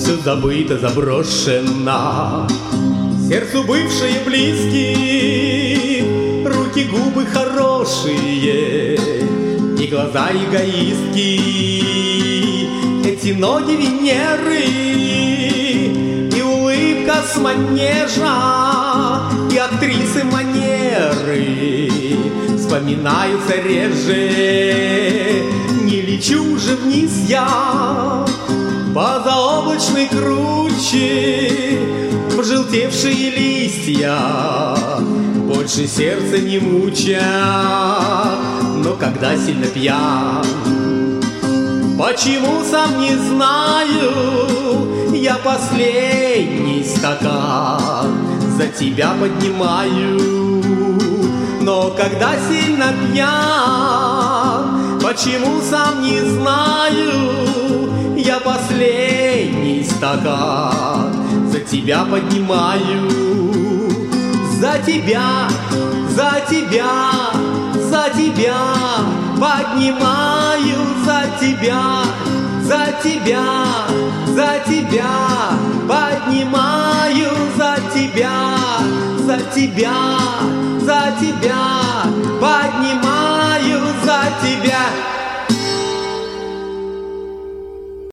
все забыто, заброшено. Сердцу бывшие близкие, руки, губы хорошие и глаза эгоистки. Эти ноги Венеры и улыбка с манежа, и актрисы манеры вспоминаются реже. Не лечу же вниз я по заоблачной круче, пожелтевшие листья больше сердце не мучат. Но когда сильно пьян, почему сам не знаю, я последний стакан за тебя поднимаю. Но когда сильно пьян, почему сам не знаю, я последний стакан за тебя поднимаю. За тебя, за тебя, за тебя поднимаю, за тебя, за тебя, за тебя поднимаю, за тебя, за тебя, за тебя поднимаю, за тебя.